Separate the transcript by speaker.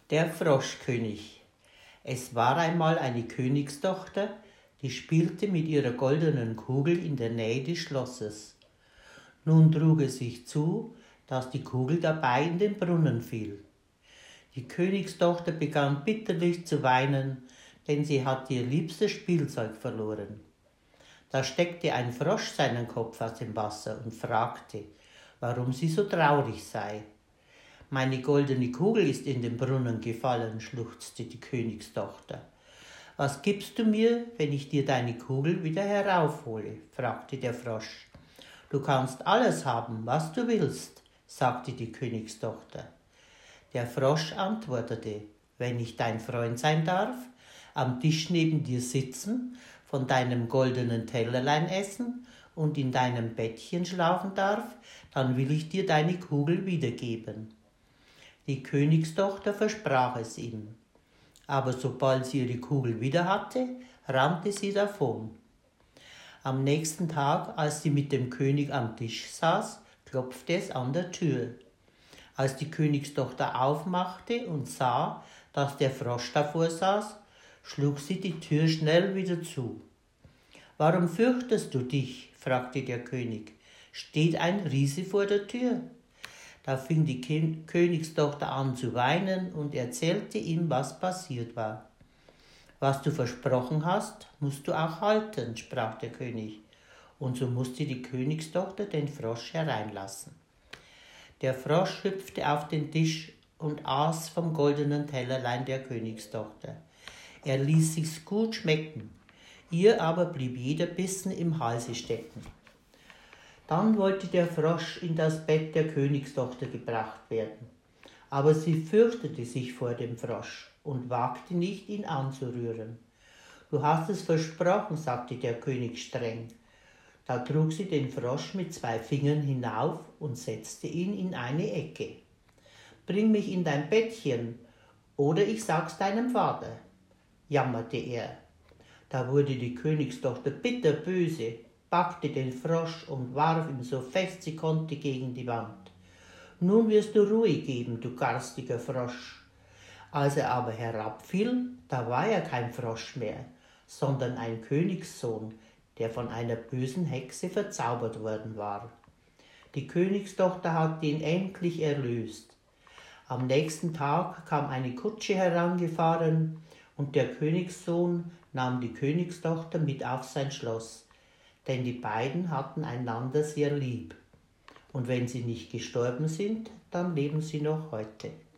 Speaker 1: Der Froschkönig. Es war einmal eine Königstochter, die spielte mit ihrer goldenen Kugel in der Nähe des Schlosses. Nun trug es sich zu, dass die Kugel dabei in den Brunnen fiel. Die Königstochter begann bitterlich zu weinen, denn sie hatte ihr liebstes Spielzeug verloren. Da steckte ein Frosch seinen Kopf aus dem Wasser und fragte, warum sie so traurig sei. »Meine goldene Kugel ist in den Brunnen gefallen«, schluchzte die Königstochter. »Was gibst du mir, wenn ich dir deine Kugel wieder heraufhole?« fragte der Frosch. »Du kannst alles haben, was du willst«, sagte die Königstochter. Der Frosch antwortete, »wenn ich dein Freund sein darf, am Tisch neben dir sitzen, von deinem goldenen Tellerlein essen und in deinem Bettchen schlafen darf, dann will ich dir deine Kugel wiedergeben.« Die Königstochter versprach es ihm. Aber sobald sie ihre Kugel wieder hatte, rannte sie davon. Am nächsten Tag, als sie mit dem König am Tisch saß, klopfte es an der Tür. Als die Königstochter aufmachte und sah, dass der Frosch davor saß, schlug sie die Tür schnell wieder zu. »Warum fürchtest du dich?« fragte der König. »Steht ein Riese vor der Tür?« Da fing die Königstochter an zu weinen und erzählte ihm, was passiert war. »Was du versprochen hast, musst du auch halten«, sprach der König. Und so musste die Königstochter den Frosch hereinlassen. Der Frosch hüpfte auf den Tisch und aß vom goldenen Tellerlein der Königstochter. Er ließ sich's gut schmecken, ihr aber blieb jeder Bissen im Halse stecken. Dann wollte der Frosch in das Bett der Königstochter gebracht werden. Aber sie fürchtete sich vor dem Frosch und wagte nicht, ihn anzurühren. »Du hast es versprochen«, sagte der König streng. Da trug sie den Frosch mit 2 Fingern hinauf und setzte ihn in eine Ecke. »Bring mich in dein Bettchen, oder ich sag's deinem Vater«, jammerte er. Da wurde die Königstochter bitterböse, packte den Frosch und warf ihn so fest sie konnte gegen die Wand. »Nun wirst du Ruhe geben, du garstiger Frosch.« Als er aber herabfiel, da war er kein Frosch mehr, sondern ein Königssohn, der von einer bösen Hexe verzaubert worden war. Die Königstochter hatte ihn endlich erlöst. Am nächsten Tag kam eine Kutsche herangefahren, und der Königssohn nahm die Königstochter mit auf sein Schloss, denn die beiden hatten einander sehr lieb. Und wenn sie nicht gestorben sind, dann leben sie noch heute.